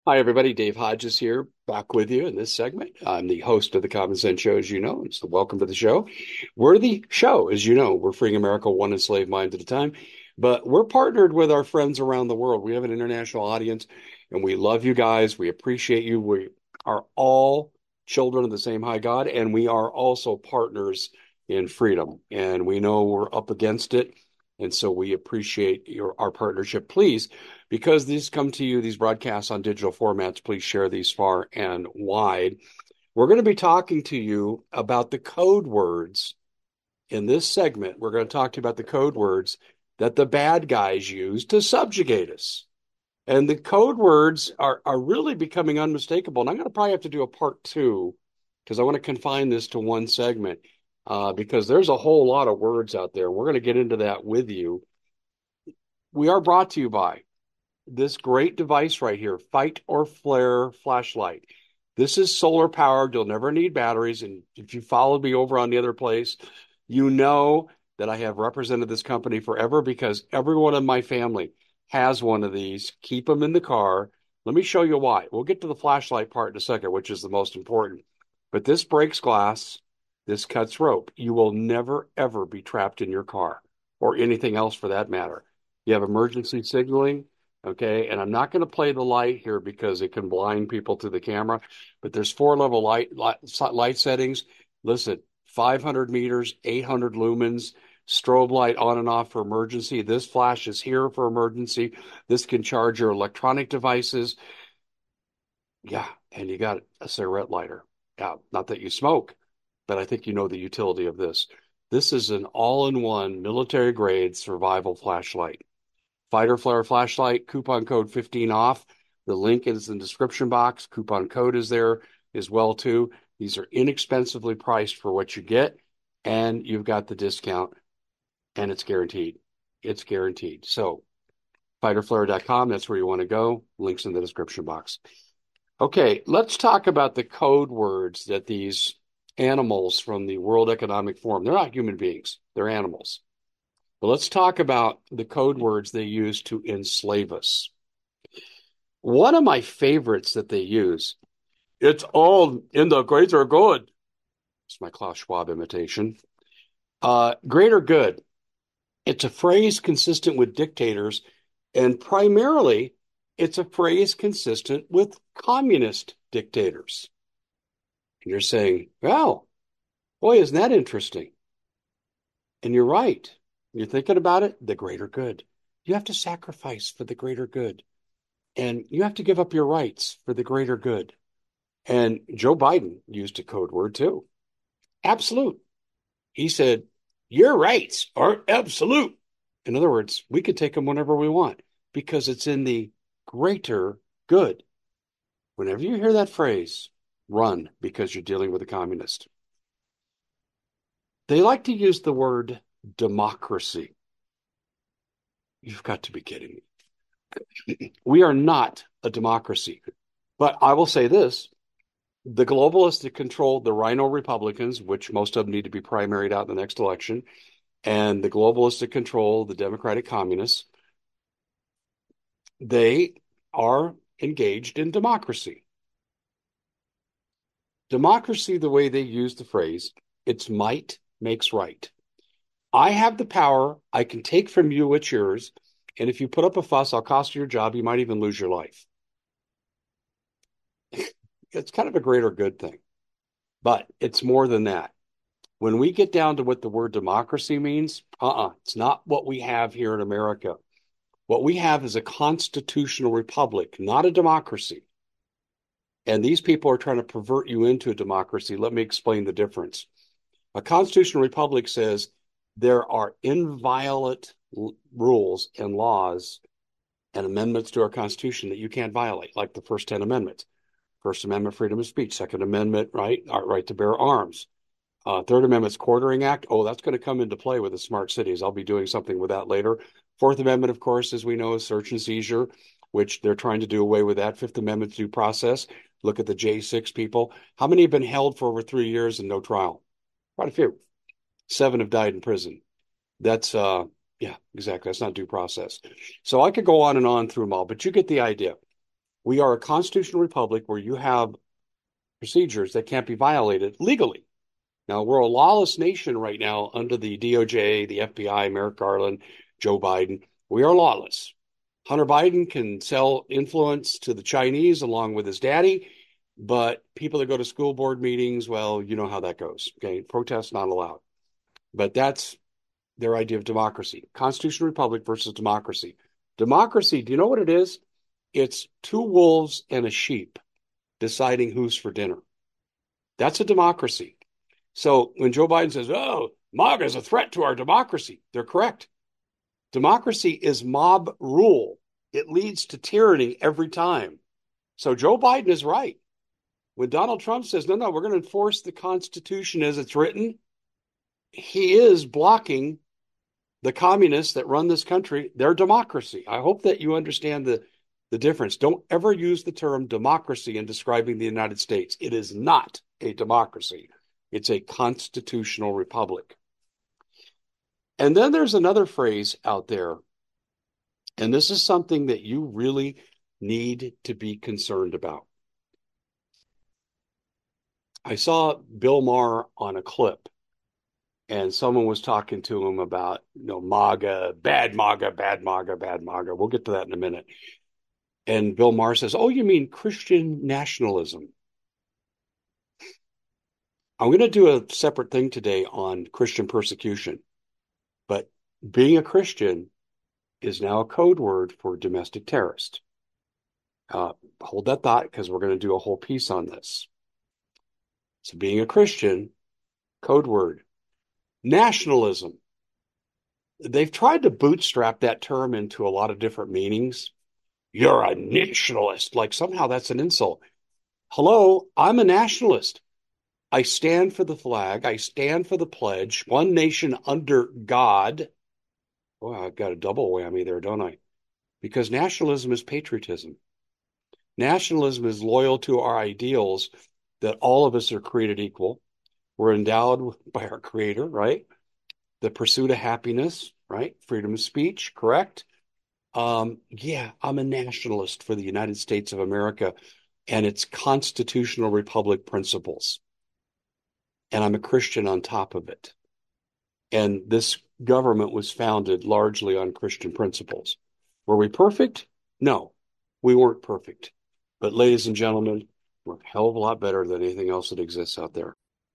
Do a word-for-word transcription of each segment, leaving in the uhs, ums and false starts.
Hi, everybody. Dave Hodges here, back with you in this segment. I'm the host of the Common Sense Show, as you know, and so welcome to the show. We're the show, as you know. We're freeing America one enslaved mind at a time, but we're partnered with our friends around the world. We have an international audience, and we love you guys. We appreciate you. We are all children of the same high God, and we are also partners in freedom. And we know we're up against it, and so we appreciate your our partnership. Please, because these come to you, these broadcasts on digital formats, please share these far and wide. We're going to be talking to you about the code words in this segment. We're going to talk to you about the code words that the bad guys use to subjugate us. And the code words are, are really becoming unmistakable. And I'm going to probably have to do a part two because I want to confine this to one segment uh, because there's a whole lot of words out there. We're going to get into that with you. We are brought to you by this great device right here, Fight or Flare flashlight. This is solar powered. You'll never need batteries. And if you followed me over on the other place, you know that I have represented this company forever because everyone in my family has one of these. Keep them in the car. Let me show you why. We'll get to the flashlight part in a second, which is the most important. But this breaks glass. This cuts rope. You will never, ever be trapped in your car or anything else for that matter. You have emergency signaling. Okay, and I'm not going to play the light here because it can blind people to the camera, but there's four level light light, light settings. Listen, five hundred meters, eight hundred lumens, strobe light on and off for emergency. This flash is here for emergency. This can charge your electronic devices. Yeah, and you got a cigarette lighter. Yeah, not that you smoke, but I think you know the utility of this. This is an all-in-one military grade survival flashlight. Fighter Flare flashlight, coupon code fifteen off. The link is in the description box. Coupon code is there as well too. These are inexpensively priced for what you get, and you've got the discount, and it's guaranteed. It's guaranteed. So fighter flare dot com, that's where you want to go. Links in the description box. Okay, let's talk about the code words that these animals from the World Economic Forum, they're not human beings, they're animals. But let's talk about the code words they use to enslave us. One of my favorites that they use, it's all in the greater good. It's my Klaus Schwab imitation. Uh, greater good. It's a phrase consistent with dictators, and primarily it's a phrase consistent with communist dictators. And you're saying, well, boy, isn't that interesting? And you're right. You're thinking about it, the greater good. You have to sacrifice for the greater good. And you have to give up your rights for the greater good. And Joe Biden used a code word too. Absolute. He said, your rights are absolute. In other words, we could take them whenever we want because it's in the greater good. Whenever you hear that phrase, run because you're dealing with a communist. They like to use the word democracy. You've got to be kidding me. We are not a democracy. But I will say this. The globalists that control the Rhino Republicans, which most of them need to be primaried out in the next election, and the globalists that control the Democratic Communists, they are engaged in democracy. Democracy, the way they use the phrase, it's might makes right. I have the power. I can take from you what's yours. And if you put up a fuss, I'll cost you your job. You might even lose your life. It's kind of a greater good thing. But it's more than that. When we get down to what the word democracy means, uh-uh, it's not what we have here in America. What we have is a constitutional republic, not a democracy. And these people are trying to pervert you into a democracy. Let me explain the difference. A constitutional republic says there are inviolate l- rules and laws and amendments to our Constitution that you can't violate, like the first ten amendments. First Amendment, freedom of speech. Second Amendment, right, our right to bear arms. Uh, Third Amendment's Quartering Act. Oh, that's going to come into play with the smart cities. I'll be doing something with that later. Fourth Amendment, of course, as we know, is search and seizure, which they're trying to do away with that. Fifth Amendment due process. Look at the J six people. How many have been held for over three years and no trial? Quite a few. Seven have died in prison. That's, uh, yeah, exactly. That's not due process. So I could go on and on through them all, but you get the idea. We are a constitutional republic where you have procedures that can't be violated legally. Now, we're a lawless nation right now under the D O J, the F B I, Merrick Garland, Joe Biden. We are lawless. Hunter Biden can sell influence to the Chinese along with his daddy, but people that go to school board meetings, well, you know how that goes. Okay, protests not allowed. But that's their idea of democracy. Constitutional republic versus democracy. Democracy, do you know what it is? It's two wolves and a sheep deciding who's for dinner. That's a democracy. So when Joe Biden says, oh, MAGA is a threat to our democracy, they're correct. Democracy is mob rule. It leads to tyranny every time. So Joe Biden is right. When Donald Trump says, no, no, we're going to enforce the Constitution as it's written, he is blocking the communists that run this country, their democracy. I hope that you understand the, the difference. Don't ever use the term democracy in describing the United States. It is not a democracy. It's a constitutional republic. And then there's another phrase out there, and this is something that you really need to be concerned about. I saw Bill Maher on a clip, and someone was talking to him about, you know, MAGA, bad MAGA, bad MAGA, bad MAGA. We'll get to that in a minute. And Bill Maher says, oh, you mean Christian nationalism? I'm going to do a separate thing today on Christian persecution, but being a Christian is now a code word for domestic terrorist. Uh, hold that thought, because we're going to do a whole piece on this. So being a Christian, code word. Nationalism. They've tried to bootstrap that term into a lot of different meanings. You're a nationalist, like somehow that's an insult. Hello, I'm a nationalist. I stand for the flag. I stand for the pledge. One nation under God. Oh, I've got a double whammy there, don't I? Because nationalism is patriotism. Nationalism is loyal to our ideals that all of us are created equal. We're endowed by our Creator, right? The pursuit of happiness, right? Freedom of speech, correct? Um, yeah, I'm a nationalist for the United States of America and its constitutional republic principles. And I'm a Christian on top of it. And this government was founded largely on Christian principles. Were we perfect? No, we weren't perfect. But ladies and gentlemen, we're a hell of a lot better than anything else that exists out there.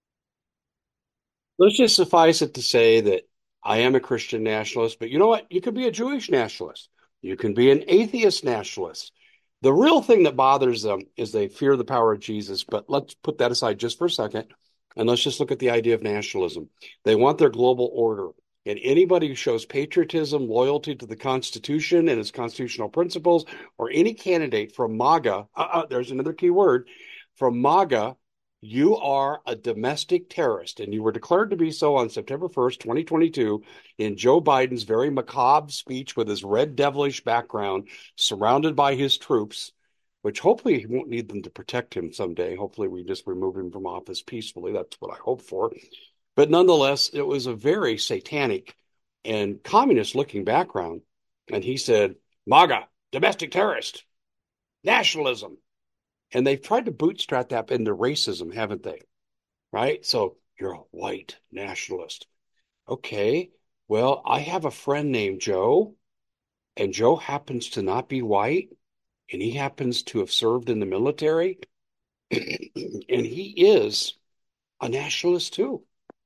Let's just suffice it to say that I am a Christian nationalist, but you know what? You could be a Jewish nationalist. You can be an atheist nationalist. The real thing that bothers them is they fear the power of Jesus, but let's put that aside just for a second, and let's just look at the idea of nationalism. They want their global order, and anybody who shows patriotism, loyalty to the Constitution and its constitutional principles, or any candidate from MAGA, uh-uh, there's another key word, from MAGA, you are a domestic terrorist, and you were declared to be so on September first, twenty twenty-two, in Joe Biden's very macabre speech with his red devilish background, surrounded by his troops, which hopefully he won't need them to protect him someday. Hopefully we just remove him from office peacefully. That's what I hope for. But nonetheless, it was a very satanic and communist-looking background. And he said, MAGA, domestic terrorist, nationalism. And they've tried to bootstrap that into racism, haven't they? Right? So you're a white nationalist. Okay, well, I have a friend named Joe, and Joe happens to not be white, and he happens to have served in the military, and he is a nationalist too.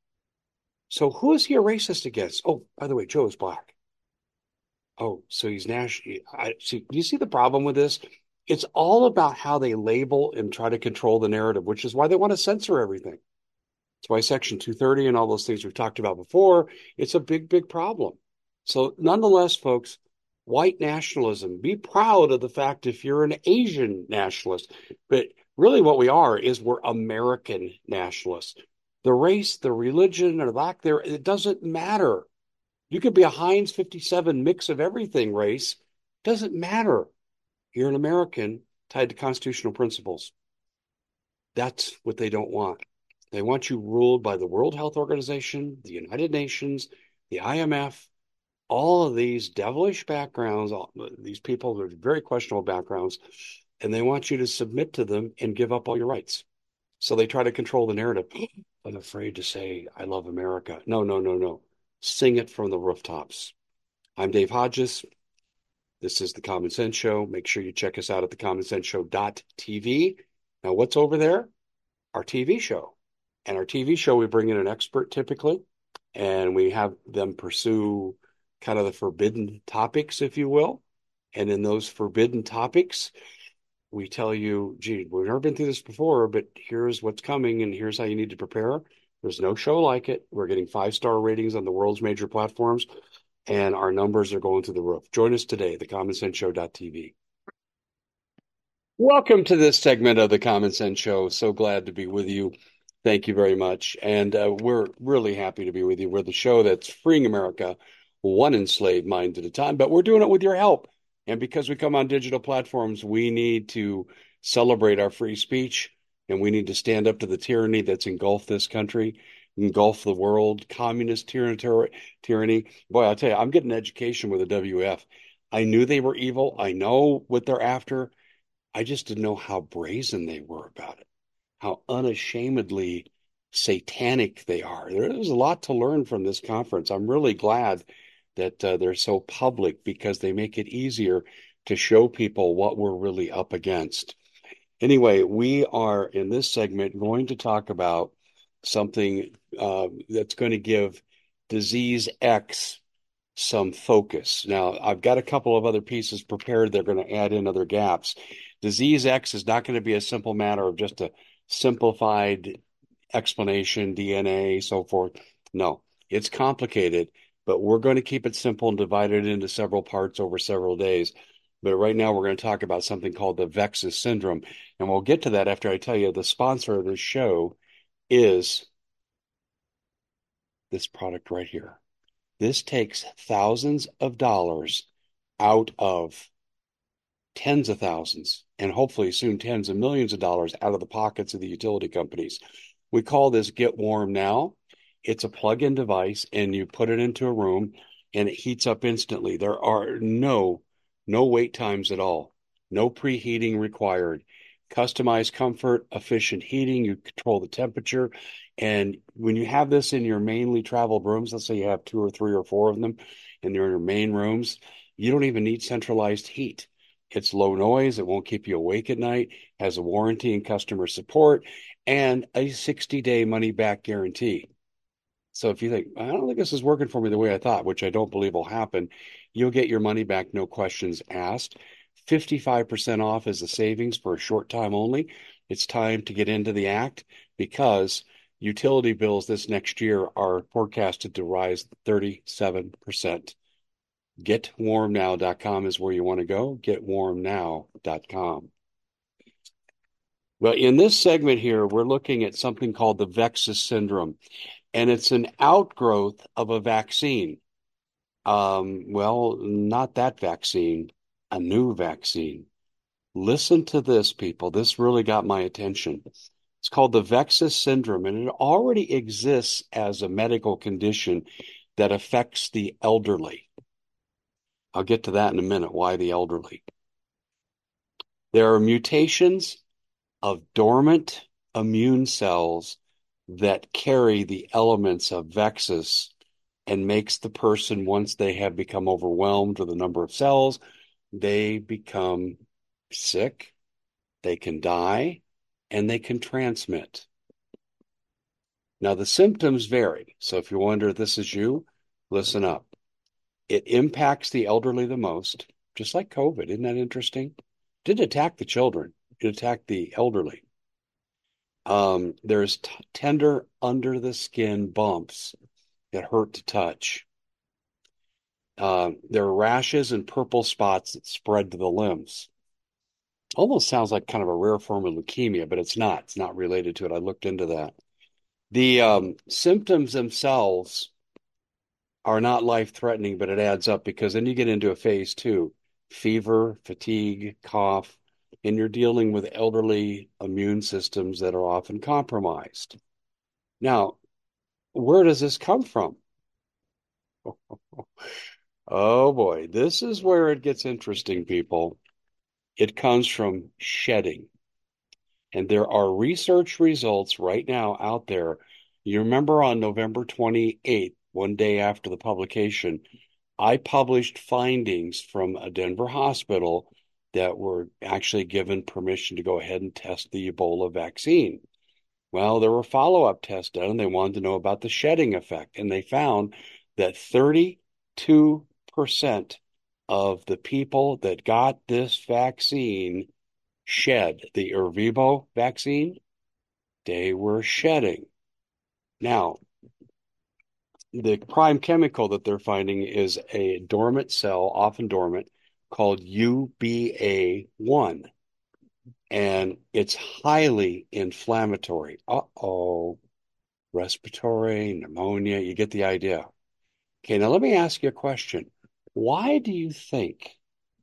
So who is he a racist against? Oh, by the way, Joe is black. Oh, so he's national. I see. Do you see the problem with this? It's all about how they label and try to control the narrative, which is why they want to censor everything. That's why Section two thirty and all those things we've talked about before, it's a big, big problem. So nonetheless, folks, white nationalism, be proud of the fact if you're an Asian nationalist. But really what we are is we're American nationalists. The race, the religion, or lack there, it doesn't matter. You could be a Heinz fifty-seven mix of everything race. Doesn't matter. You're an American tied to constitutional principles. That's what they don't want. They want you ruled by the World Health Organization, the United Nations, the I M F, all of these devilish backgrounds, all, these people with very questionable backgrounds, and they want you to submit to them and give up all your rights. So they try to control the narrative. I'm afraid to say, I love America. No, no, no, no. Sing it from the rooftops. I'm Dave Hodges. This is the Common Sense Show. Make sure you check us out at the common sense show dot t v. Now, what's over there? Our T V show. And our T V show, we bring in an expert typically, and we have them pursue kind of the forbidden topics, if you will. And in those forbidden topics, we tell you, gee, we've never been through this before, but here's what's coming and here's how you need to prepare. There's no show like it. We're getting five-star ratings on the world's major platforms, and our numbers are going through the roof. Join us today, the common sense show dot t v. Welcome to this segment of the Common Sense Show. So glad to be with you. Thank you very much. And uh, we're really happy to be with you. We're the show that's freeing America one enslaved mind at a time, but we're doing it with your help. And because we come on digital platforms, we need to celebrate our free speech, and we need to stand up to the tyranny that's engulfed this country, engulfed the world, communist tyranny. tyranny. Boy, I'll tell you, I'm getting an education with the W F. I knew they were evil. I know what they're after. I just didn't know how brazen they were about it, how unashamedly satanic they are. There's a lot to learn from this conference. I'm really glad that uh, they're so public because they make it easier to show people what we're really up against. Anyway, we are in this segment going to talk about something uh, that's going to give Disease X some focus. Now, I've got a couple of other pieces prepared. They're going to add in other gaps. Disease X is not going to be a simple matter of just a simplified explanation, D N A, so forth. No, it's complicated, but we're going to keep it simple and divide it into several parts over several days. But right now, we're going to talk about something called the VEXAS syndrome. And we'll get to that after I tell you the sponsor of this show is this product right here. This takes thousands of dollars out of tens of thousands, and hopefully soon tens of millions of dollars out of the pockets of the utility companies. We call this Get Warm Now. It's a plug-in device, and you put it into a room, and it heats up instantly. There are no, no wait times at all. No preheating required. Customized comfort, efficient heating. You control the temperature. And when you have this in your mainly traveled rooms, let's say you have two or three or four of them, and they're in your main rooms, you don't even need centralized heat. It's low noise. It won't keep you awake at night, has a warranty and customer support, and a sixty-day money-back guarantee. So if you think, I don't think this is working for me the way I thought, which I don't believe will happen, you'll get your money back, no questions asked. fifty-five percent off is the savings for a short time only. It's time to get into the act because utility bills this next year are forecasted to rise thirty-seven percent. get warm now dot com is where you want to go. get warm now dot com. Well, in this segment here, we're looking at something called the VEXAS syndrome, and it's an outgrowth of a vaccine. Um, well, not that vaccine, a new vaccine. Listen to this, people. This really got my attention. It's called the VEXAS syndrome, and it already exists as a medical condition that affects the elderly. I'll get to that in a minute, why the elderly. There are mutations of dormant immune cells that carry the elements of VEXAS and makes the person, once they have become overwhelmed with the number of cells, they become sick, they can die, and they can transmit. Now, the symptoms vary. So if you wonder if this is you, listen up. It impacts the elderly the most, just like COVID. Isn't that interesting? It didn't attack the children. It attacked the elderly. Um, there's t- tender under the skin bumps that hurt to touch. Uh, there are rashes and purple spots that spread to the limbs. Almost sounds like kind of a rare form of leukemia, but it's not. It's not related to it. I looked into that. The um, symptoms themselves are not life-threatening, but it adds up because then you get into a phase two, fever, fatigue, cough, and you're dealing with elderly immune systems that are often compromised. Now, where does this come from? Oh boy, this is where it gets interesting, people. It comes from shedding. And there are research results right now out there. You remember on November twenty-eighth, one day after the publication, I published findings from a Denver hospital that were actually given permission to go ahead and test the Ebola vaccine. Well, there were follow-up tests done, and they wanted to know about the shedding effect. And they found that thirty-two percent of the people that got this vaccine shed. The Ervebo vaccine, they were shedding. Now, the prime chemical that they're finding is a dormant cell, often dormant, called U B A one. And it's highly inflammatory. Uh-oh. Respiratory, pneumonia, you get the idea. Okay, now let me ask you a question. Why do you think,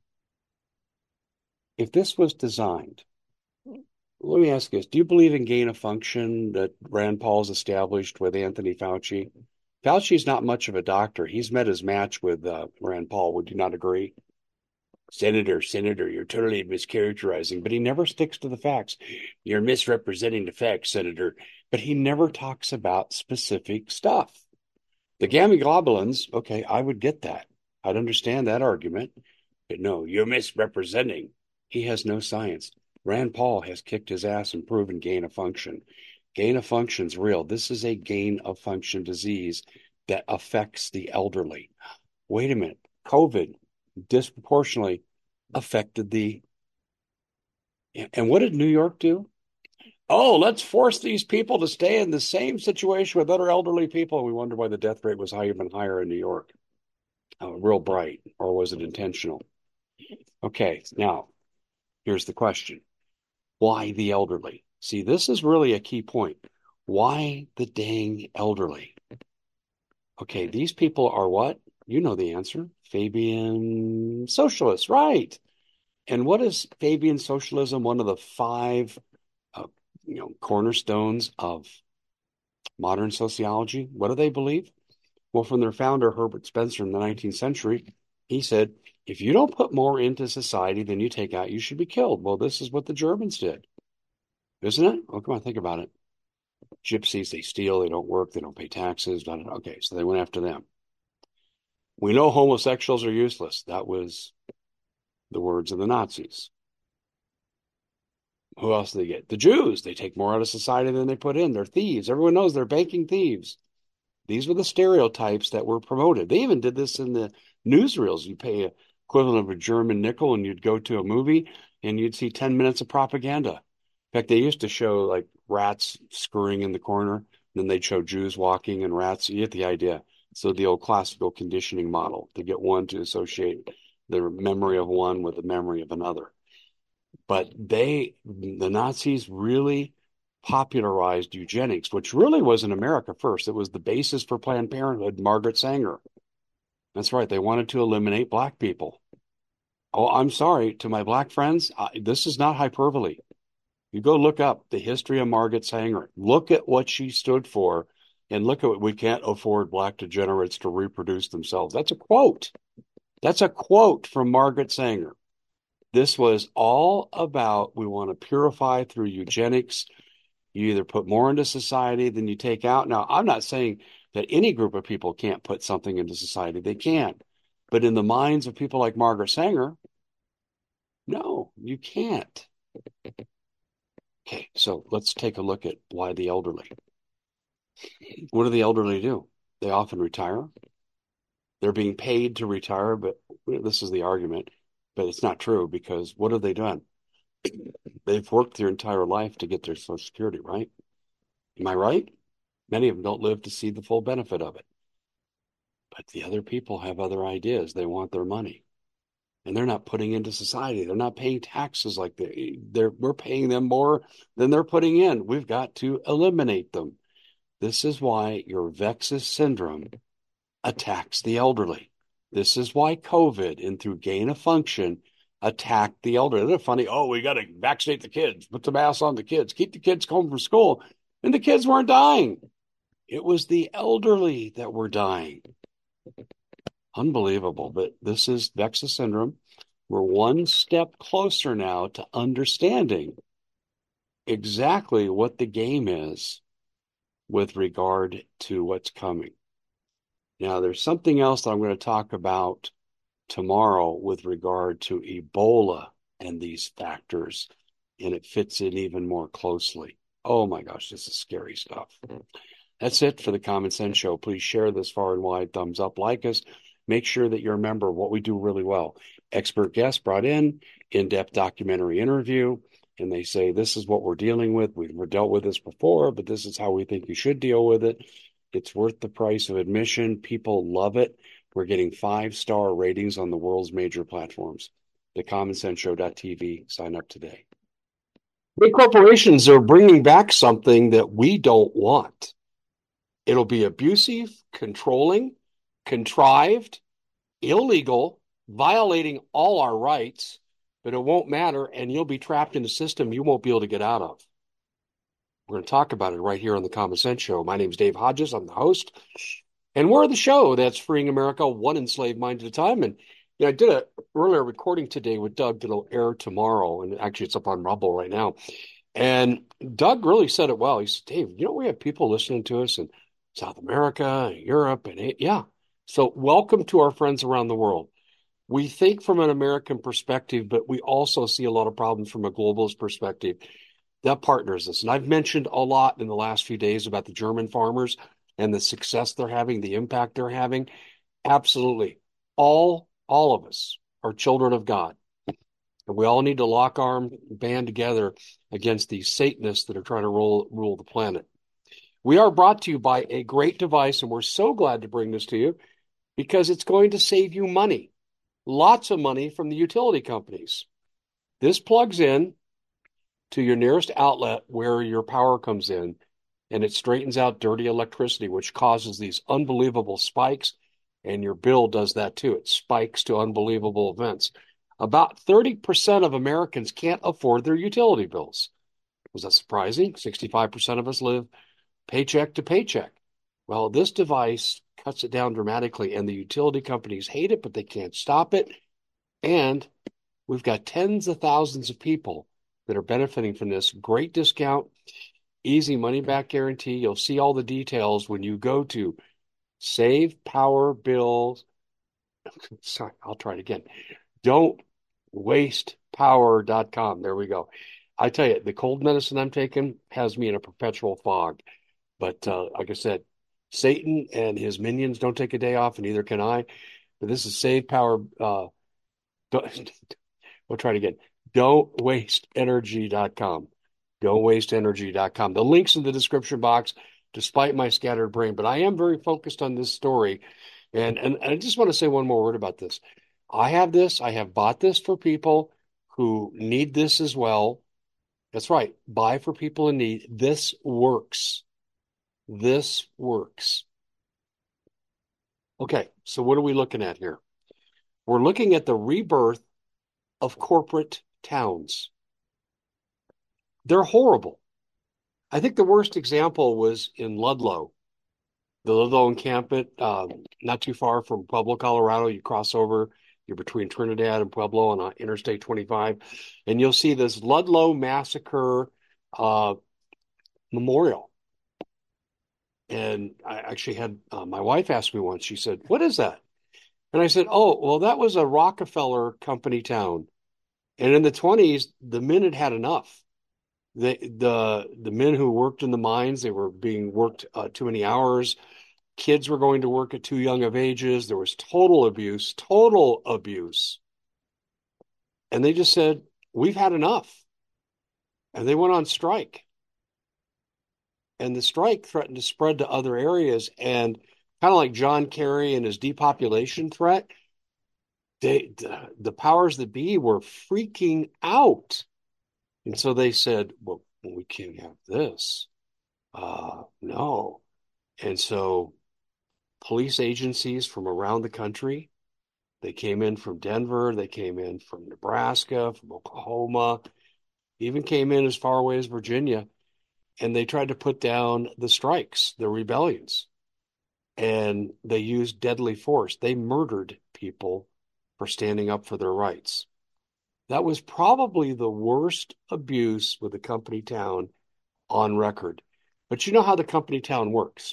if this was designed, let me ask you this, do you believe in gain of function that Rand Paul's established with Anthony Fauci? Fauci's not much of a doctor. He's met his match with uh, Rand Paul. Would you not agree? Senator, Senator, you're totally mischaracterizing, but he never sticks to the facts. You're misrepresenting the facts, Senator. But he never talks about specific stuff. The gamma globulins, okay, I would get that. I'd understand that argument. But no, you're misrepresenting. He has no science. Rand Paul has kicked his ass and proven gain of function. Gain of function's real. This is a gain of function disease that affects the elderly. Wait a minute. COVID disproportionately affected the... And what did New York do? Oh, let's force these people to stay in the same situation with other elderly people. We wonder why the death rate was higher, even higher in New York. Oh, real bright. Or was it intentional? Okay, now, here's the question. Why the elderly? See, this is really a key point. Why the dang elderly? Okay, these people are what? You know the answer. Fabian socialists, right. And what is Fabian socialism? One of the five uh, you know, cornerstones of modern sociology. What do they believe? Well, from their founder, Herbert Spencer, in the nineteenth century, he said, if you don't put more into society than you take out, you should be killed. Well, this is what the Germans did, isn't it? Oh, come on, think about it. Gypsies, they steal, they don't work, they don't pay taxes. Blah, blah, blah. Okay, so they went after them. We know homosexuals are useless. That was the words of the Nazis. Who else do they get? The Jews. They take more out of society than they put in. They're thieves. Everyone knows they're banking thieves. These were the stereotypes that were promoted. They even did this in the newsreels. You pay a equivalent of a German nickel and you'd go to a movie and you'd see ten minutes of propaganda. In fact, they used to show like rats scurrying in the corner, and then they'd show Jews walking and rats. You get the idea. So the old classical conditioning model to get one to associate the memory of one with the memory of another. But they, the Nazis really popularized eugenics, which really was in America first. It was the basis for Planned Parenthood, Margaret Sanger. That's right. They wanted to eliminate black people. Oh, I'm sorry to my black friends. I, this is not hyperbole. You go look up the history of Margaret Sanger. Look at what she stood for and look at what we can't afford black degenerates to reproduce themselves. That's a quote. That's a quote from Margaret Sanger. This was all about we want to purify through eugenics. You either put more into society than you take out. Now, I'm not saying that any group of people can't put something into society. They can. But in the minds of people like Margaret Sanger, no, you can't. Okay, so let's take a look at why the elderly. What do the elderly do? They often retire. They're being paid to retire, but this is the argument. But it's not true because what have they done? They've worked their entire life to get their Social Security, right? Am I right? Many of them don't live to see the full benefit of it. But the other people have other ideas. They want their money. And they're not putting into society. They're not paying taxes like they, they're, we're paying them more than they're putting in. We've got to eliminate them. This is why your Vexus syndrome attacks the elderly. This is why COVID and through gain of function attacked the elderly. They're funny. Oh, we got to vaccinate the kids, put the mask on the kids, keep the kids home from school. And the kids weren't dying. It was the elderly that were dying. Unbelievable. But this is Vexus syndrome. We're one step closer now to understanding exactly what the game is with regard to what's coming. Now, there's something else that I'm going to talk about tomorrow with regard to Ebola and these factors, and it fits in even more closely. Oh my gosh, this is scary stuff. That's it for the Common Sense Show. Please share this far and wide. Thumbs up, like us. Make sure that you're a member of what we do really well. Expert guests brought in, in-depth documentary interview, and they say, this is what we're dealing with. We've dealt with this before, but this is how we think you should deal with it. It's worth the price of admission. People love it. We're getting five-star ratings on the world's major platforms. the common sense show dot t v. Sign up today. Big corporations are bringing back something that we don't want. It'll be abusive, controlling, contrived, illegal, violating all our rights, but it won't matter, and you'll be trapped in a system you won't be able to get out of. We're going to talk about it right here on the Common Sense Show. My name is Dave Hodges. I'm the host, and we're the show that's freeing America one enslaved mind at a time. And you know, I did an earlier recording today with Doug that'll air tomorrow, and actually it's up on Rumble right now. And Doug really said it well. He said, Dave, you know, we have people listening to us in South America, Europe, and yeah. So welcome to our friends around the world. We think from an American perspective, but we also see a lot of problems from a globalist perspective. That partners us. And I've mentioned a lot in the last few days about the German farmers and the success they're having, the impact they're having. Absolutely. All, all of us are children of God. And we all need to lock arms, band together against these Satanists that are trying to rule, rule the planet. We are brought to you by a great device, and we're so glad to bring this to you because it's going to save you money, lots of money from the utility companies. This plugs in to your nearest outlet where your power comes in, and it straightens out dirty electricity, which causes these unbelievable spikes, and your bill does that too. It spikes to unbelievable events. About thirty percent of Americans can't afford their utility bills. Was that surprising? sixty-five percent of us live paycheck to paycheck. Well, this device cuts it down dramatically, and the utility companies hate it, but they can't stop it. And we've got tens of thousands of people that are benefiting from this. Great discount, easy money back guarantee. You'll see all the details when you go to Save Power Bills. Sorry, I'll try it again. Don't waste power dot com. There we go. I tell you, the cold medicine I'm taking has me in a perpetual fog. But uh, like I said, Satan and his minions don't take a day off, and neither can I. But this is Save Power. Uh, we'll try it again. don't waste energy dot com. don't waste energy dot com. The link's in the description box, despite my scattered brain. But I am very focused on this story. And, and I just want to say one more word about this. I have this. I have bought this for people who need this as well. That's right. Buy for people in need. This works. This works. Okay, so what are we looking at here? We're looking at the rebirth of corporate towns. They're horrible. I think the worst example was in Ludlow, the Ludlow encampment, um, not too far from Pueblo, Colorado. You cross over, you're between Trinidad and Pueblo on uh, Interstate twenty-five, and you'll see this Ludlow Massacre uh, memorial. And I actually had uh, my wife ask me once, she said, what is that? And I said, oh, well, that was a Rockefeller company town. And in the twenties, the men had had enough. The, the, the men who worked in the mines, they were being worked uh, too many hours. Kids were going to work at too young of ages. There was total abuse, total abuse. And they just said, we've had enough. And they went on strike. And the strike threatened to spread to other areas. And kind of like John Kerry and his depopulation threat, they, the, the powers that be were freaking out. And so they said, well, we can't have this. Uh, no. And so police agencies from around the country, they came in from Denver, they came in from Nebraska, from Oklahoma, even came in as far away as Virginia. And they tried to put down the strikes, the rebellions. And they used deadly force. They murdered people for standing up for their rights. That was probably the worst abuse with a company town on record. But you know how the company town works.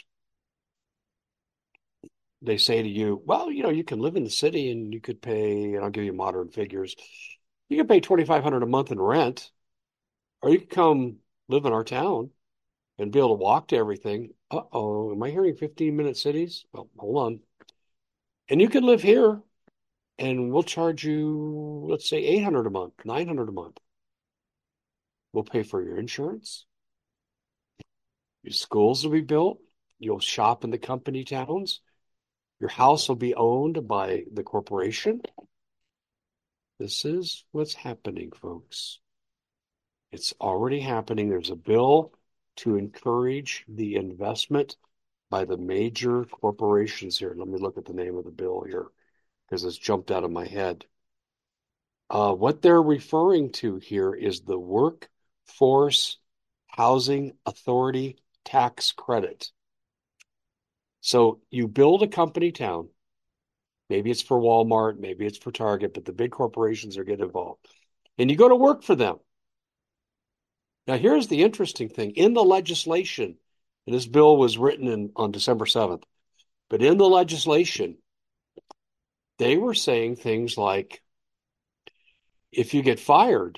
They say to you, well, you know, you can live in the city and you could pay, and I'll give you modern figures. You could pay twenty-five hundred dollars a month in rent, or you could come live in our town and be able to walk to everything. Uh-oh, am I hearing fifteen minute cities? Well, hold on. And you can live here and we'll charge you, let's say eight hundred dollars a month, nine hundred dollars a month. We'll pay for your insurance. Your schools will be built. You'll shop in the company towns. Your house will be owned by the corporation. This is what's happening, folks. It's already happening. There's a bill to encourage the investment by the major corporations here. Let me look at the name of the bill here because it's jumped out of my head. Uh, what they're referring to here is the Workforce Housing Authority tax credit. So you build a company town. Maybe it's for Walmart, maybe it's for Target, but the big corporations are getting involved. And you go to work for them. Now, here's the interesting thing. In the legislation, and this bill was written in, on December seventh, but in the legislation, they were saying things like, if you get fired,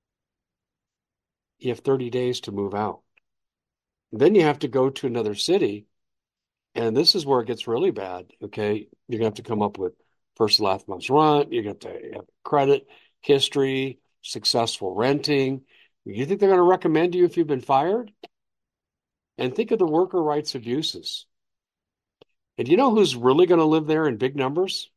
you have thirty days to move out. Then you have to go to another city, and this is where it gets really bad, okay? You're going to have to come up with first last month's rent, you're going to have to have credit history, successful renting. You think they're going to recommend you if you've been fired? And think of the worker rights abuses. And you know who's really going to live there in big numbers?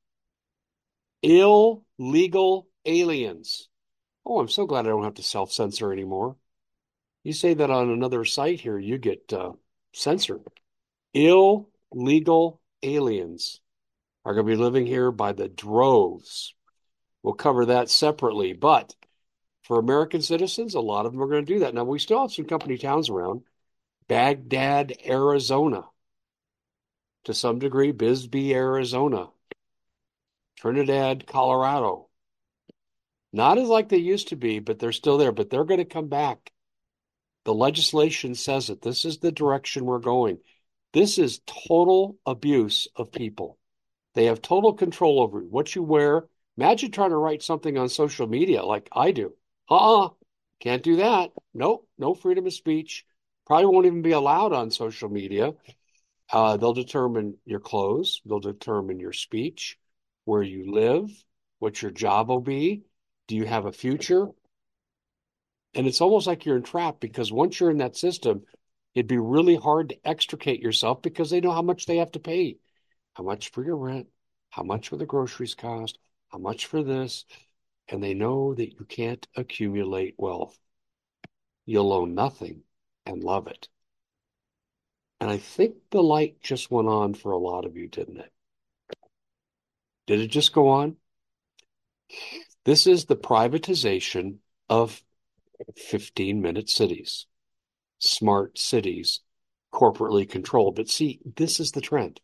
Illegal aliens. Oh, I'm so glad I don't have to self-censor anymore. You say that on another site here, you get uh, censored. Illegal aliens are going to be living here by the droves. We'll cover that separately. But for American citizens, a lot of them are going to do that. Now, we still have some company towns around. Baghdad, Arizona. To some degree, Bisbee, Arizona. Trinidad, Colorado. Not as like they used to be, but they're still there. But they're going to come back. The legislation says it. This is the direction we're going. This is total abuse of people. They have total control over what you wear. Imagine trying to write something on social media like I do. Uh-uh. Can't do that. Nope. No freedom of speech. Probably won't even be allowed on social media. Uh, they'll determine your clothes. They'll determine your speech, where you live, what your job will be. Do you have a future? And it's almost like you're entrapped because once you're in that system, it'd be really hard to extricate yourself because they know how much they have to pay. How much for your rent? How much for the groceries cost? How much for this? And they know that you can't accumulate wealth. You'll own nothing and love it. And I think the light just went on for a lot of you, didn't it? Did it just go on? This is the privatization of fifteen-minute cities, smart cities, corporately controlled. But see, this is the trend.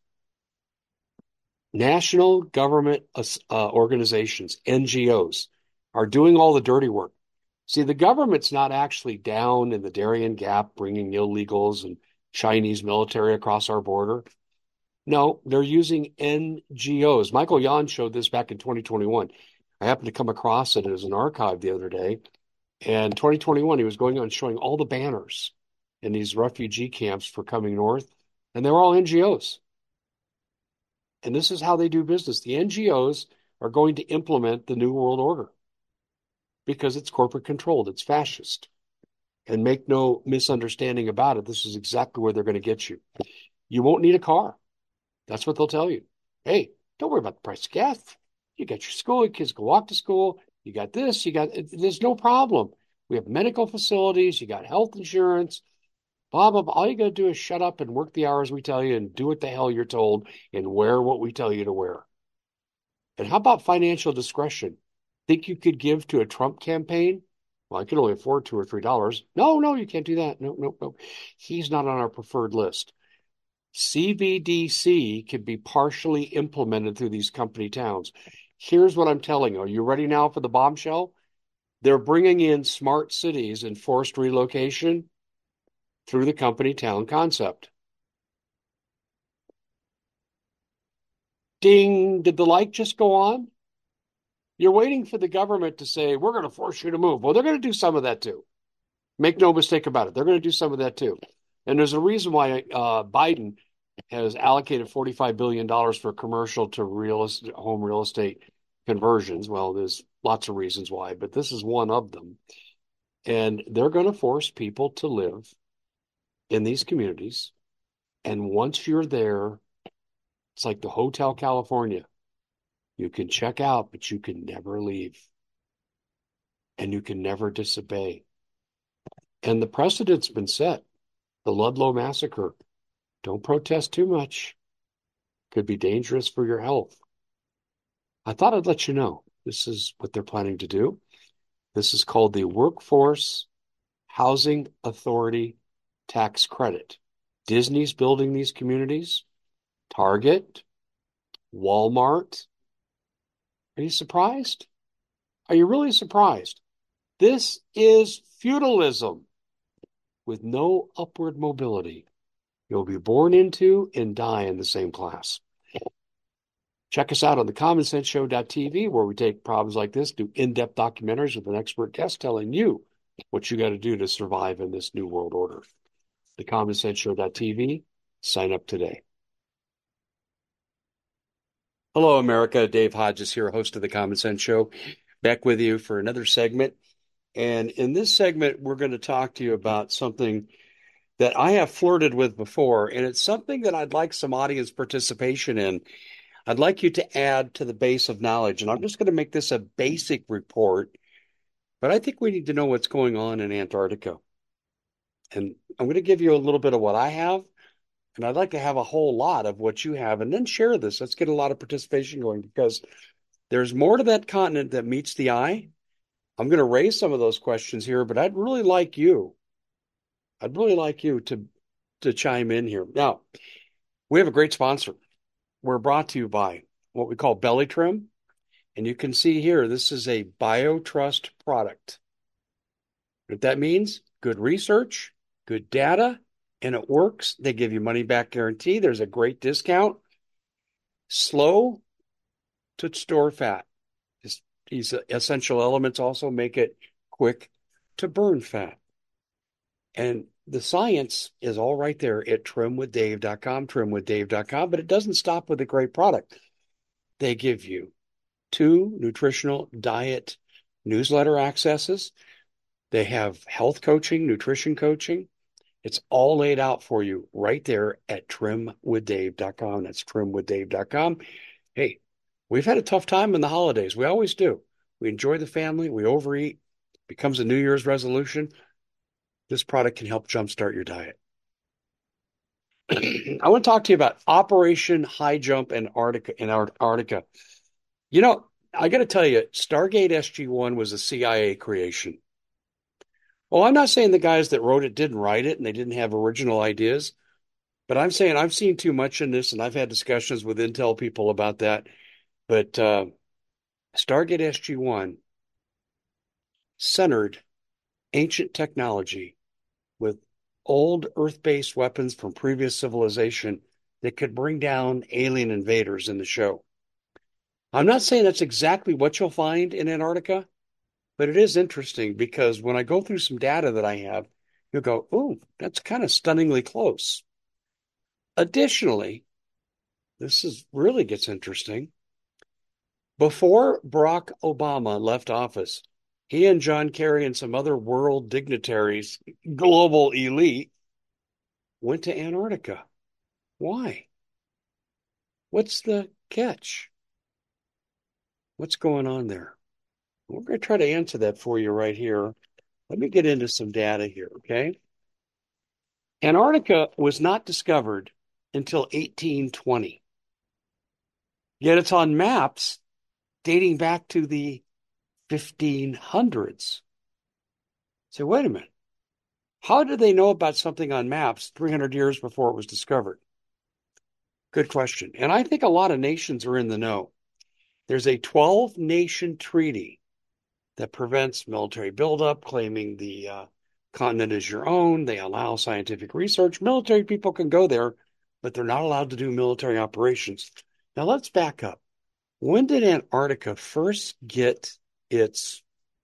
National government uh, organizations, N G Os, are doing all the dirty work. See, the government's not actually down in the Darien Gap bringing illegals and Chinese military across our border. No, they're using N G Os. Michael Yon showed this back in twenty twenty-one. I happened to come across it as an archive the other day. And twenty twenty-one, he was going on showing all the banners in these refugee camps for coming north, and they were all N G Os. And this is how they do business. The N G Os are going to implement the New World Order because it's corporate controlled. It's fascist. And make no misunderstanding about it. This is exactly where they're going to get you. You won't need a car. That's what they'll tell you. Hey, don't worry about the price of gas. You got your school. Your kids can walk to school. You got this. You got, there's no problem. We have medical facilities. You got health insurance. Blah, blah, blah. All you got to do is shut up and work the hours we tell you and do what the hell you're told and wear what we tell you to wear. And how about financial discretion? Think you could give to a Trump campaign? Well, I can only afford two or three dollars. No, no, you can't do that. No, no, no. He's not on our preferred list. C B D C can be partially implemented through these company towns. Here's what I'm telling you. Are you ready now for the bombshell? They're bringing in smart cities and forced relocation through the company town concept. Ding, did the light just go on? You're waiting for the government to say, we're going to force you to move. Well, they're going to do some of that too. Make no mistake about it. They're going to do some of that too. And there's a reason why uh, Biden has allocated forty-five billion dollars for commercial to real estate, home real estate conversions. Well, there's lots of reasons why, but this is one of them. And they're going to force people to live in these communities. And once you're there, it's like the Hotel California. You can check out, but you can never leave. And you can never disobey. And the precedent's been set. The Ludlow Massacre. Don't protest too much. Could be dangerous for your health. I thought I'd let you know. This is what they're planning to do. This is called the Workforce Housing Authority Tax Credit. Disney's building these communities. Target. Walmart. Are you surprised? Are you really surprised? This is feudalism with no upward mobility. You'll be born into and die in the same class. Check us out on the common sense show dot t v, where we take problems like this, do in-depth documentaries with an expert guest telling you what you got to do to survive in this new world order. the common sense show dot t v. Sign up today. Hello, America. Dave Hodges here, host of The Common Sense Show, back with you for another segment. And in this segment, we're going to talk to you about something that I have flirted with before, and it's something that I'd like some audience participation in. I'd like you to add to the base of knowledge, and I'm just going to make this a basic report, but I think we need to know what's going on in Antarctica. And I'm going to give you a little bit of what I have, and I'd like to have a whole lot of what you have, and then share this. Let's get a lot of participation going, because there's more to that continent that meets the eye. I'm going to raise some of those questions here, but I'd really like you, I'd really like you to, to chime in here. Now, we have a great sponsor. We're brought to you by what we call Belly Trim. And you can see here, this is a BioTrust product. What that means, good research, good data, and it works. They give you money back guarantee. There's a great discount. Slow to store fat. These essential elements also make it quick to burn fat. And the science is all right there at trim with dave dot com, trim with dave dot com, but it doesn't stop with a great product. They give you two nutritional diet newsletter accesses. They have health coaching, nutrition coaching. It's all laid out for you right there at trim with dave dot com. That's trim with dave dot com. Hey, we've had a tough time in the holidays. We always do. We enjoy the family. We overeat. Becomes a New Year's resolution. This product can help jumpstart your diet. I want to talk to you about Operation High Jump in Antarctica. In Antarctica. You know, I got to tell you, Stargate S G one was a C I A creation. Well, I'm not saying the guys that wrote it didn't write it and they didn't have original ideas, but I'm saying I've seen too much in this, and I've had discussions with Intel people about that. But uh, Stargate S G one centered ancient technology with old Earth-based weapons from previous civilization that could bring down alien invaders in the show. I'm not saying that's exactly what you'll find in Antarctica, but it is interesting because when I go through some data that I have, you'll go, oh, that's kind of stunningly close. Additionally, this is really gets interesting. Before Barack Obama left office, he and John Kerry and some other world dignitaries, global elite, went to Antarctica. Why? What's the catch? What's going on there? We're going to try to answer that for you right here. Let me get into some data here, okay? Antarctica was not discovered until eighteen twenty. Yet it's on maps dating back to the fifteen hundreds. So wait a minute. How did they know about something on maps three hundred years before it was discovered? Good question. And I think a lot of nations are in the know. There's a twelve nation treaty that prevents military buildup, claiming the uh, continent is your own. They allow scientific research. Military people can go there, but they're not allowed to do military operations. Now let's back up. When did Antarctica first get its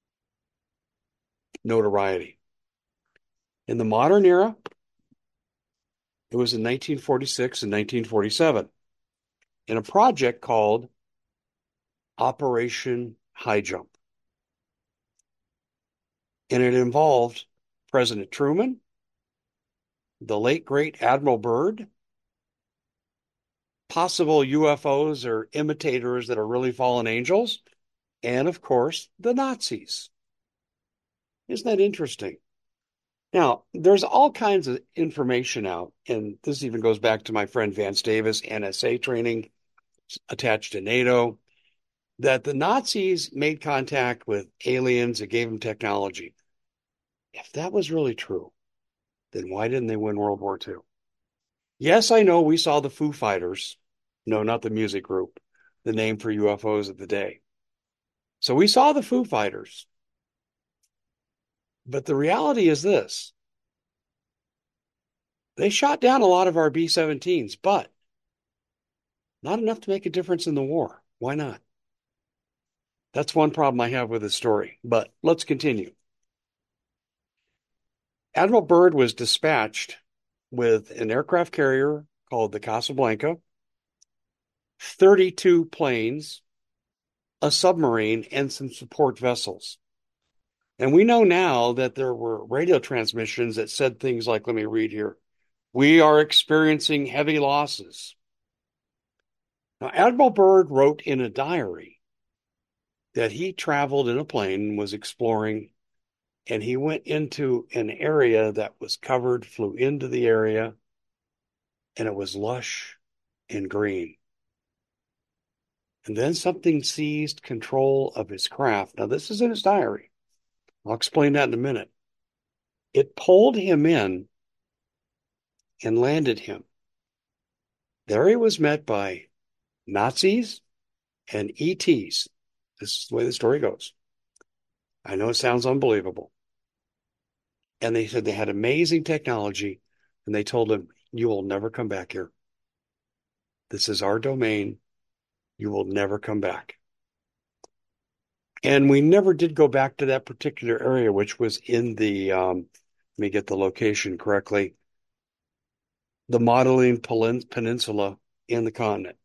notoriety? In the modern era, it was in nineteen forty-six and nineteen forty-seven in a project called Operation High Jump. And it involved President Truman, the late great Admiral Byrd, possible U F Os or imitators that are really fallen angels, and of course, the Nazis. Isn't that interesting? Now, there's all kinds of information out, and this even goes back to my friend Vance Davis, N S A training attached to NATO, that the Nazis made contact with aliens that gave them technology. If that was really true, then why didn't they win World War Two? Yes, I know we saw the Foo Fighters. No, not the music group, the name for U F Os of the day. So we saw the Foo Fighters. But the reality is this. They shot down a lot of our B seventeens, but not enough to make a difference in the war. Why not? That's one problem I have with this story, but let's continue. Admiral Byrd was dispatched with an aircraft carrier called the Casablanca, thirty-two planes, a submarine, and some support vessels. And we know now that there were radio transmissions that said things like, let me read here, we are experiencing heavy losses. Now, Admiral Byrd wrote in a diary that he traveled in a plane and was exploring, and he went into an area that was covered, flew into the area, and it was lush and green. And then something seized control of his craft. Now, this is in his diary. I'll explain that in a minute. It pulled him in and landed him. There he was met by Nazis and E Ts. This is the way the story goes. I know it sounds unbelievable. And they said they had amazing technology, and they told him, you will never come back here. This is our domain. You will never come back. And we never did go back to that particular area, which was in the, um, let me get the location correctly, the Modeling Peninsula in the continent.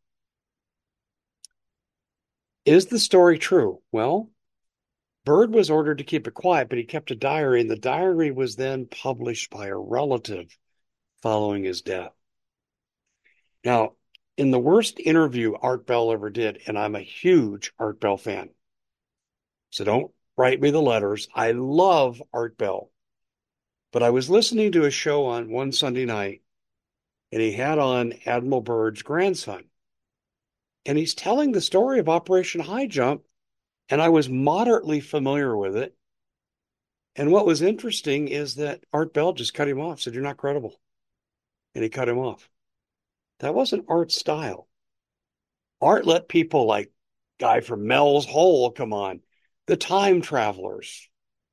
Is the story true? Well, Byrd was ordered to keep it quiet, but he kept a diary, and the diary was then published by a relative following his death. Now, in the worst interview Art Bell ever did, and I'm a huge Art Bell fan, so don't write me the letters. I love Art Bell. But I was listening to a show on one Sunday night, and he had on Admiral Byrd's grandson. And he's telling the story of Operation High Jump, and I was moderately familiar with it. And what was interesting is that Art Bell just cut him off, said, you're not credible. And he cut him off. That wasn't Art's style. Art let people like guy from Mel's Hole come on. The Time Travelers.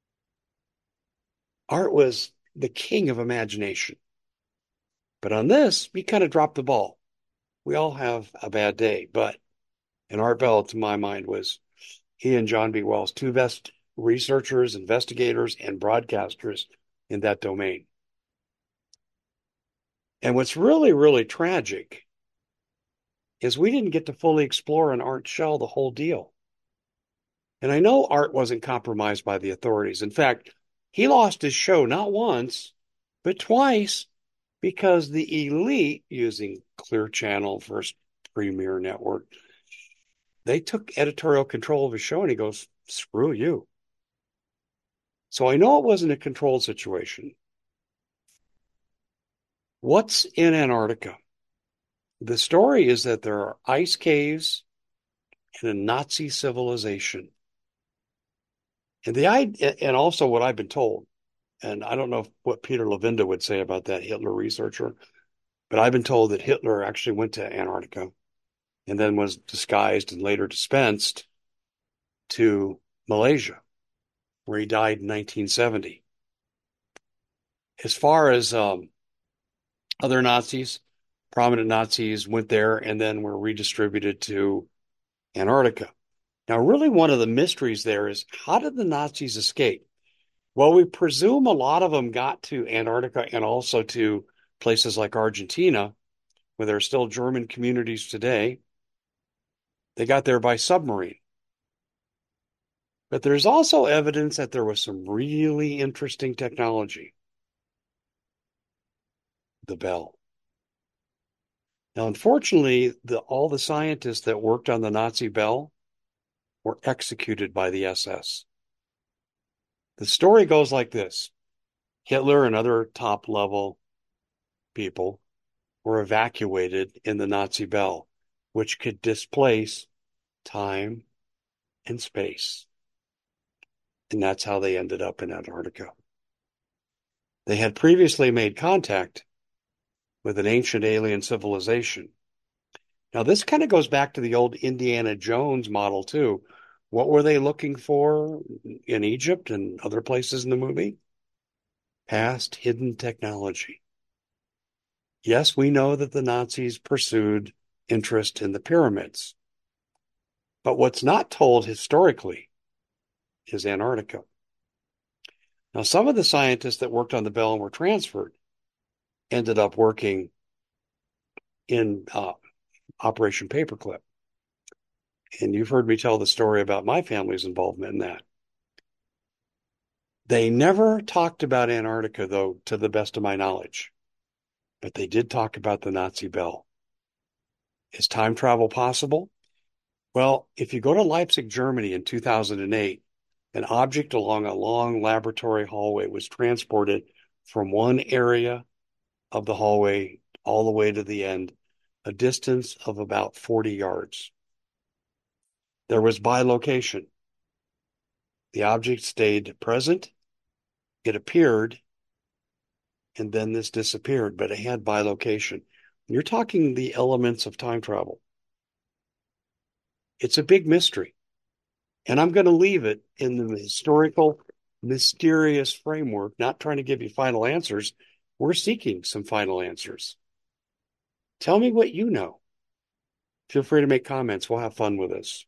Art was the king of imagination. But on this, he kind of dropped the ball. We all have a bad day, but and Art Bell, to my mind, was he and John B. Wells, two best researchers, investigators, and broadcasters in that domain. And what's really, really tragic is we didn't get to fully explore in Art's shell the whole deal. And I know Art wasn't compromised by the authorities. In fact, he lost his show not once, but twice, because the elite, using Clear Channel, First Premier Network, they took editorial control of his show, and he goes, screw you. So I know it wasn't a controlled situation. What's in Antarctica? The story is that there are ice caves and a Nazi civilization. And the and also what I've been told, and I don't know what Peter Levenda would say about that, Hitler researcher, but I've been told that Hitler actually went to Antarctica and then was disguised and later dispensed to Malaysia. where he died in nineteen seventy. As far as um, other Nazis, prominent Nazis went there and then were redistributed to Antarctica. Now, really, one of the mysteries there is how did the Nazis escape? Well, we presume a lot of them got to Antarctica and also to places like Argentina, where there are still German communities today. They got there by submarine. But there's also evidence that there was some really interesting technology. The Bell. Now, unfortunately, the, all the scientists that worked on the Nazi Bell were executed by the S S. The story goes like this. Hitler and other top level people were evacuated in the Nazi Bell, which could displace time and space. And that's how they ended up in Antarctica. They had previously made contact with an ancient alien civilization. Now, this kind of goes back to the old Indiana Jones model, too. What were they looking for in Egypt and other places in the movie? Past hidden technology. Yes, we know that the Nazis pursued interest in the pyramids. But what's not told historically is Antarctica. Now, some of the scientists that worked on the Bell and were transferred ended up working in uh, Operation Paperclip. And you've heard me tell the story about my family's involvement in that. They never talked about Antarctica, though, to the best of my knowledge. But they did talk about the Nazi Bell. Is time travel possible? Well, if you go to Leipzig, Germany in two thousand eight, an object along a long laboratory hallway was transported from one area of the hallway all the way to the end, a distance of about forty yards. There was bilocation. The object stayed present, it appeared, and then this disappeared, but it had bilocation. You're talking the elements of time travel. It's a big mystery. And I'm going to leave it in the historical, mysterious framework, not trying to give you final answers. We're seeking some final answers. Tell me what you know. Feel free to make comments. We'll have fun with this.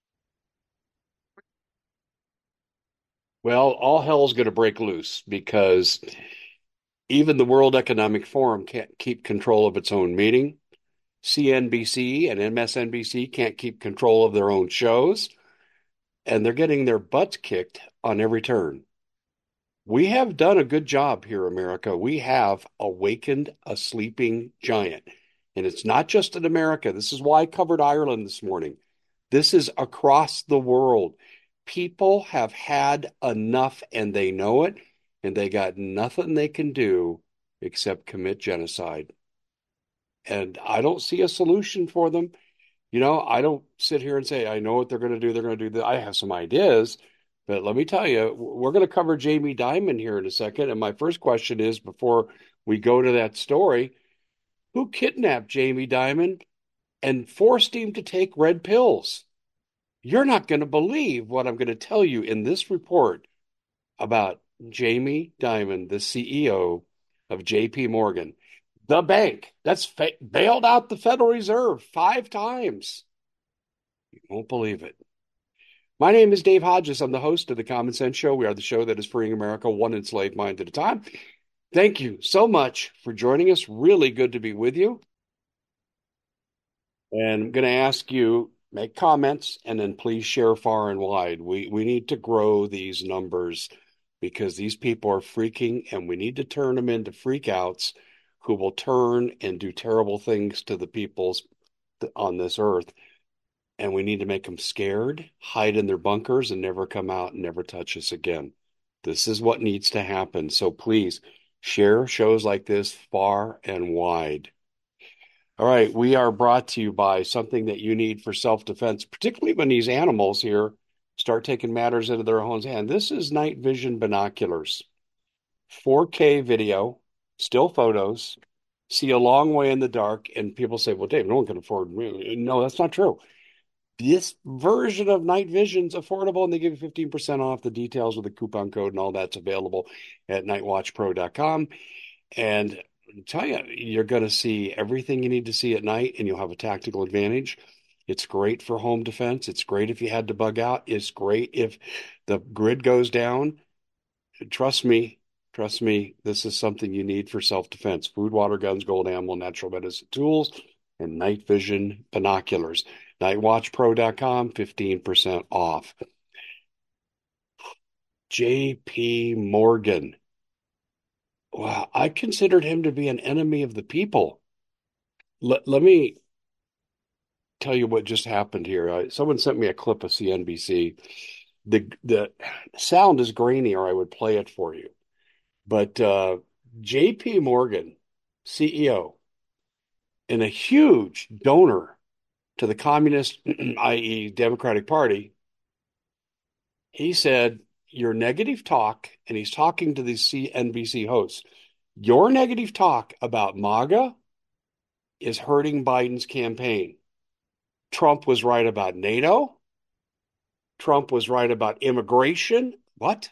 Well, all hell's going to break loose because even the World Economic Forum can't keep control of its own meeting. C N B C and M S N B C can't keep control of their own shows. And they're getting their butts kicked on every turn. We have done a good job here, America. We have awakened a sleeping giant. And it's not just in America. This is why I covered Ireland this morning. This is across the world. People have had enough and they know it, and they got nothing they can do except commit genocide. And I don't see a solution for them. You know, I don't sit here and say, I know what they're going to do. They're going to do that. I have some ideas, but let me tell you, we're going to cover Jamie Dimon here in a second. And my first question is, before we go to that story, who kidnapped Jamie Dimon and forced him to take red pills? You're not going to believe what I'm going to tell you in this report about Jamie Dimon, the C E O of J P Morgan. The bank that's fa- bailed out the Federal Reserve five times. You won't believe it. My name is Dave Hodges. I'm the host of the Common Sense Show. We are the show that is freeing America one enslaved mind at a time. Thank you so much for joining us. Really good to be with you. And I'm going to ask you, make comments, and then please share far and wide. We, we need to grow these numbers because these people are freaking, and we need to turn them into freakouts who will turn and do terrible things to the peoples on this earth. And we need to make them scared, hide in their bunkers, and never come out and never touch us again. This is what needs to happen. So please share shows like this far and wide. All right, we are brought to you by something that you need for self-defense, particularly when these animals here start taking matters into their own hands. This is night vision binoculars, four K video, still photos, see a long way in the dark, and people say, well, Dave, no one can afford me. No, that's not true. this version of night vision's affordable and they give you fifteen percent off. The details with the coupon code and all that's available at night watch pro dot com. And I tell you, you're going to see everything you need to see at night and you'll have a tactical advantage. It's great for home defense. It's great if you had to bug out. It's great if the grid goes down. Trust me, trust me, this is something you need for self-defense. Food, water, guns, gold, ammo, natural medicine tools, and night vision binoculars. night watch pro dot com, fifteen percent off. J P. Morgan. Wow, I considered him to be an enemy of the people. Let, let me tell you what just happened here. Uh, someone sent me a clip of C N B C. The the sound is grainy, or I would play it for you. But uh, J P. Morgan, C E O, and a huge donor to the communist, that is. Democratic Party, he said, your negative talk, and he's talking to these C N B C hosts, your negative talk about MAGA is hurting Biden's campaign. Trump was right about NATO. Trump was right about immigration. What?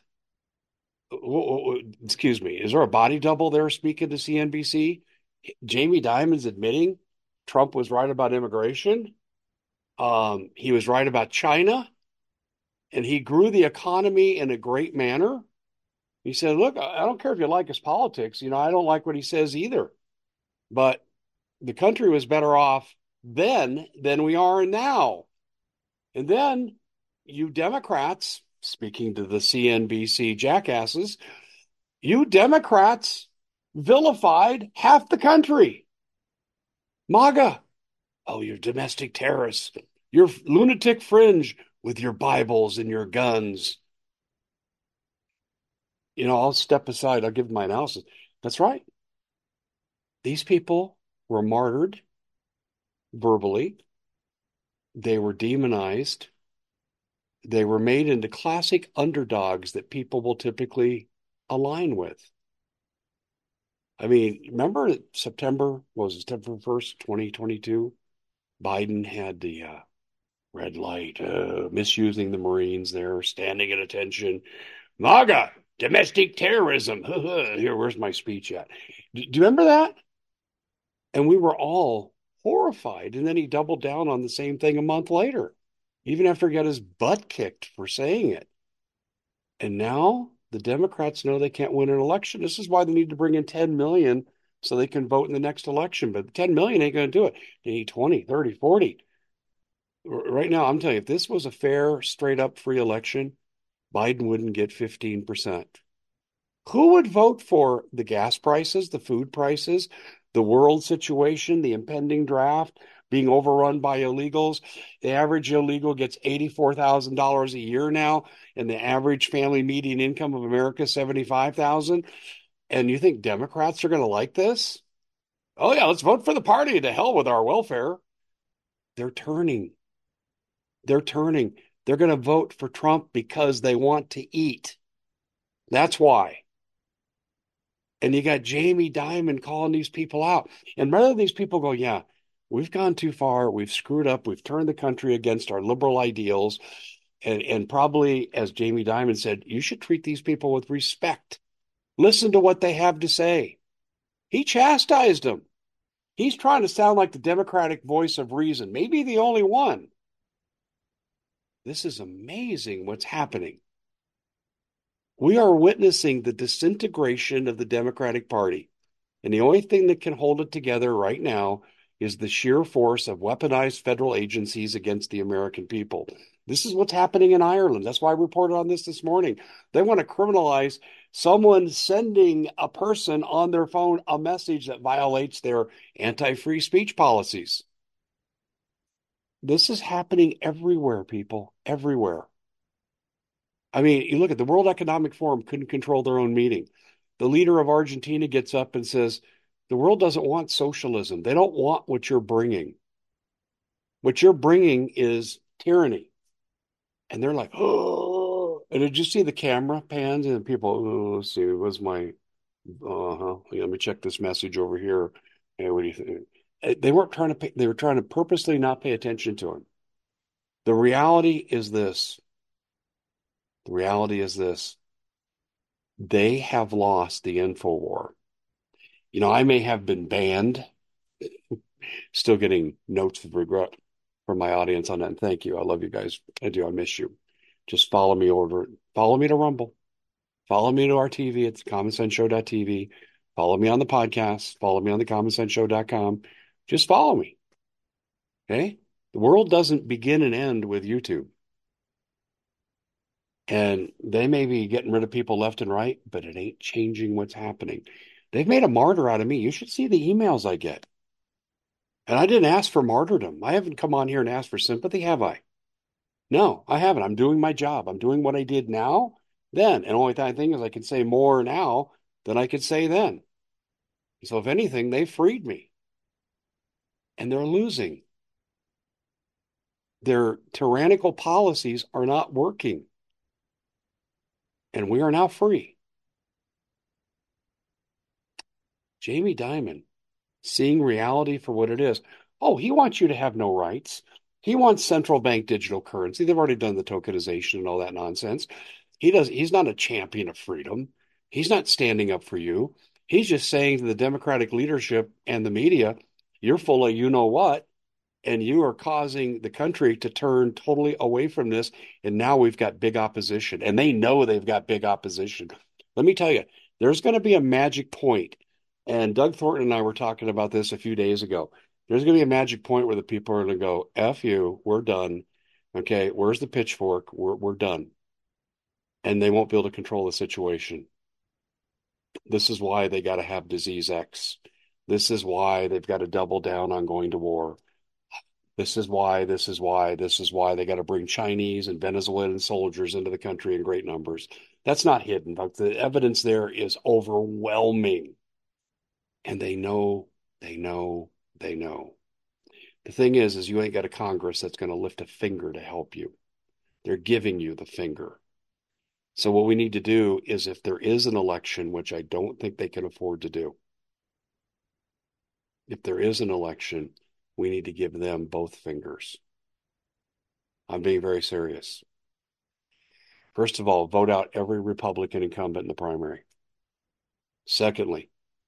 Excuse me. Is there a body double there speaking to C N B C? Jamie Dimon's admitting Trump was right about immigration. Um, he was right about China. And he grew the economy in a great manner. He said, look, I don't care if you like his politics. You know, I don't like what he says either. But the country was better off then than we are now. And then you Democrats, speaking to the C N B C jackasses, you Democrats vilified half the country. MAGA. Oh, you're domestic terrorists. You're lunatic fringe with your Bibles and your guns. You know, I'll step aside. I'll give my analysis. That's right. These people were martyred verbally. They were demonized. They were made into classic underdogs that people will typically align with. I mean, remember September, was it September first, twenty twenty-two? Biden had the uh, red light, uh, misusing the Marines there, standing at attention. MAGA, domestic terrorism. Here, where's my speech at? Do you remember that? And we were all horrified. And then he doubled down on the same thing a month later, even after he got his butt kicked for saying it. And now the Democrats know they can't win an election. This is why they need to bring in ten million so they can vote in the next election. But ten million ain't going to do it. They need twenty, thirty, forty. Right now, I'm telling you, if this was a fair, straight up free election, Biden wouldn't get fifteen percent. Who would vote for the gas prices, the food prices, the world situation, the impending draft, being overrun by illegals? The average illegal gets eighty-four thousand dollars a year now, and the average family median income of America is seventy-five thousand dollars. And you think Democrats are going to like this? Oh, yeah, let's vote for the party. To hell with our welfare. They're turning. They're turning. They're going to vote for Trump because they want to eat. That's why. And you got Jamie Dimon calling these people out. And rather than these people go, yeah, we've gone too far. We've screwed up. We've turned the country against our liberal ideals. And, and probably, as Jamie Dimon said, you should treat these people with respect. Listen to what they have to say. He chastised them. He's trying to sound like the Democratic voice of reason, maybe the only one. This is amazing what's happening. We are witnessing the disintegration of the Democratic Party. And the only thing that can hold it together right now is the sheer force of weaponized federal agencies against the American people. This is what's happening in Ireland. That's why I reported on this this morning. They want to criminalize someone sending a person on their phone a message that violates their anti-free speech policies. This is happening everywhere, people, everywhere. I mean, you look at the World Economic Forum couldn't control their own meeting. The leader of Argentina gets up and says, the world doesn't want socialism. They don't want what you're bringing. What you're bringing is tyranny. And they're like, oh. And did you see the camera pans and people, oh, let's see, what's my, uh-huh. Let me check this message over here. Hey, what do you think? They weren't trying to pay, they were trying to purposely not pay attention to him. The reality is this. The reality is this. They have lost the info war. You know, I may have been banned, still getting notes of regret from my audience on that. And thank you. I love you guys. I do. I miss you. Just follow me over. Follow me to Rumble. Follow me to our T V. It's common sense show dot t v. Follow me on the podcast. Follow me on the common sense show dot com. Just follow me. Okay? The world doesn't begin and end with YouTube. And they may be getting rid of people left and right, but it ain't changing what's happening. They've made a martyr out of me. You should see the emails I get. And I didn't ask for martyrdom. I haven't come on here and asked for sympathy, have I? No, I haven't. I'm doing my job. I'm doing what I did now, then. And the only thing is I can say more now than I could say then. So if anything, they freed me. And they're losing. Their tyrannical policies are not working. And we are now free. Jamie Dimon, seeing reality for what it is. Oh, he wants you to have no rights. He wants central bank digital currency. They've already done the tokenization and all that nonsense. He does. He's not a champion of freedom. He's not standing up for you. He's just saying to the Democratic leadership and the media, you're full of you know what, and you are causing the country to turn totally away from this. And now we've got big opposition, and they know they've got big opposition. Let me tell you, there's going to be a magic point. And Doug Thornton and I were talking about this a few days ago. There's going to be a magic point where the people are going to go, F you, we're done. Okay, where's the pitchfork? We're, we're done. And they won't be able to control the situation. This is why they got to have Disease X. This is why they've got to double down on going to war. This is why, this is why, this is why they got to bring Chinese and Venezuelan soldiers into the country in great numbers. That's not hidden. The evidence there is overwhelming. And they know, they know, they know. The thing is, is you ain't got a Congress that's going to lift a finger to help you. They're giving you the finger. So what we need to do is if there is an election, which I don't think they can afford to do, if there is an election, we need to give them both fingers. I'm being very serious. First of all, vote out every Republican incumbent in the primary. Secondly,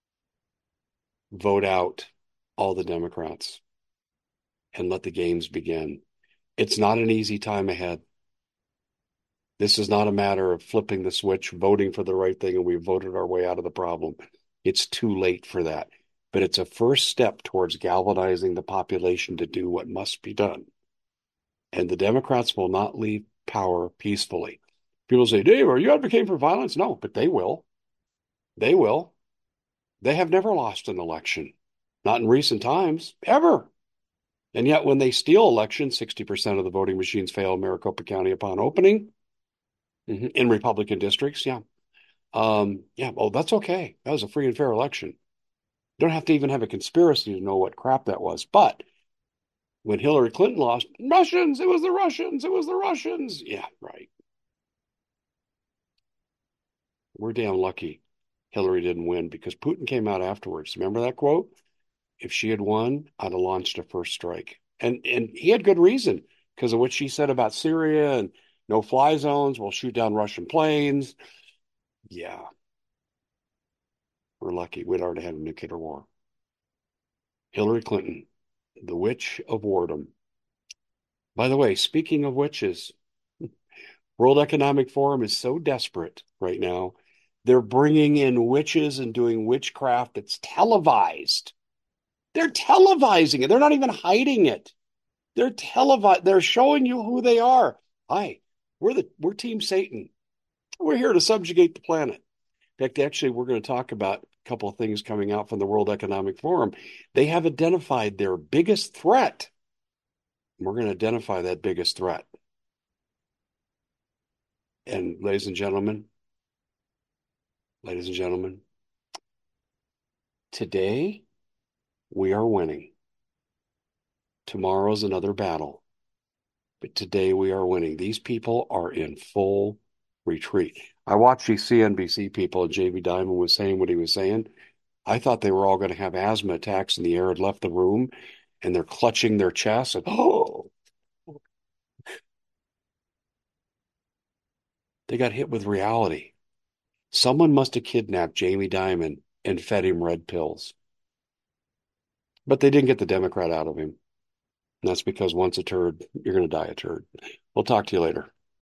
vote out all the Democrats and let the games begin. It's not an easy time ahead. This is not a matter of flipping the switch, voting for the right thing, and we voted our way out of the problem. It's too late for that. But it's a first step towards galvanizing the population to do what must be done. And the Democrats will not leave power peacefully. People say, Dave, are you advocating for violence? No, but they will. They will. They have never lost an election. Not in recent times, ever. And yet when they steal elections, sixty percent of the voting machines fail in Maricopa County upon opening. Mm-hmm. In Republican districts, yeah. Um, yeah, well, that's okay. That was a free and fair election. You don't have to even have a conspiracy to know what crap that was. But when Hillary Clinton lost, Russians, it was the Russians, it was the Russians. Yeah, right. We're damn lucky Hillary didn't win because Putin came out afterwards. Remember that quote? If she had won, I'd have launched a first strike. And and he had good reason because of what she said about Syria and no fly zones. We'll shoot down Russian planes. Yeah. We're lucky. We'd already had a nuclear war. Hillary Clinton, the witch of wardom. By the way, speaking of witches, World Economic Forum is so desperate right now. They're bringing in witches and doing witchcraft that's televised. They're televising it. They're not even hiding it. They're televised. They're showing you who they are. Hi, we're the we're Team Satan. We're here to subjugate the planet. In fact, actually, we're going to talk about a couple of things coming out from the World Economic Forum. They have identified their biggest threat. We're going to identify that biggest threat. And ladies and gentlemen, ladies and gentlemen, today we are winning. Tomorrow's another battle. But today we are winning. These people are in full retreat. I watched these C N B C people, and Jamie Dimon was saying what he was saying. I thought they were all going to have asthma attacks in the air, had left the room, and they're clutching their chests. And, oh, They got hit with reality. Someone must have kidnapped Jamie Dimon and fed him red pills. But they didn't get the Democrat out of him. And that's because once a turd, you're going to die a turd. We'll talk to you later.